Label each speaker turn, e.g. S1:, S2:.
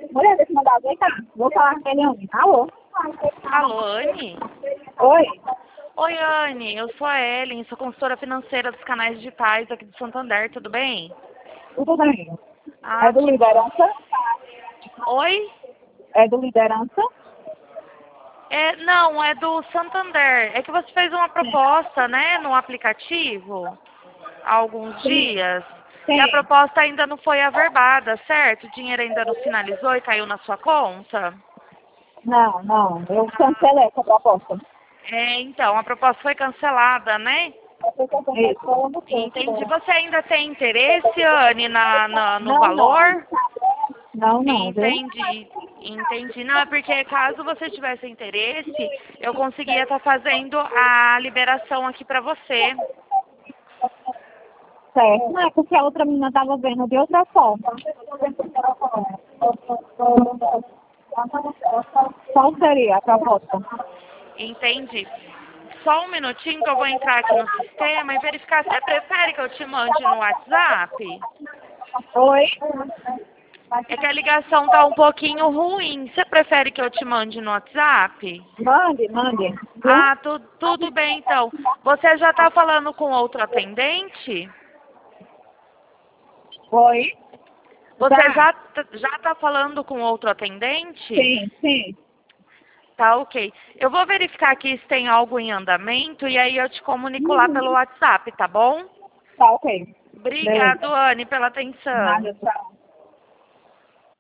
S1: Mulher, deixa eu mandar alguém, tá? Vou falar com ele ontem. Alô?
S2: Alô, Anne?
S1: Oi?
S2: Oi, Anne. Eu sou a Ellen, sou consultora financeira dos canais digitais aqui do Santander, tudo bem?
S1: Tudo bem?
S2: Ah,
S1: É do Liderança?
S2: Oi?
S1: É do Liderança?
S2: Não, é do Santander. É que você fez uma proposta, né, no aplicativo há alguns
S1: Sim.
S2: dias. E a
S1: Sim.
S2: proposta ainda não foi averbada, certo? O dinheiro ainda não finalizou e caiu na sua conta?
S1: Não. Eu cancelei essa proposta.
S2: Então, a proposta foi cancelada, né?
S1: Isso.
S2: Entendi. Você ainda tem interesse, Anne, no
S1: Não.
S2: valor?
S1: Não, viu?
S2: Entendi. Não, é porque caso você tivesse interesse, eu conseguia estar fazendo a liberação aqui para você.
S1: Certo. Não, é porque a outra menina estava vendo de outra forma. Qual seria a proposta?
S2: Entendi. Só um minutinho que eu vou entrar aqui no sistema e verificar. Você prefere que eu te mande no WhatsApp?
S1: Oi?
S2: É que a ligação tá um pouquinho ruim. Você prefere que eu te mande no WhatsApp?
S1: Mande. Viu?
S2: Ah, tudo bem então. Você já está falando com outro atendente?
S1: Oi?
S2: Você
S1: Tá.
S2: já tá falando com outro atendente?
S1: Sim.
S2: Tá, ok. Eu vou verificar aqui se tem algo em andamento e aí eu te comunico lá pelo WhatsApp, tá bom?
S1: Tá, ok.
S2: Obrigado,
S1: Beleza.
S2: Anne, pela atenção.
S1: Nada, tchau.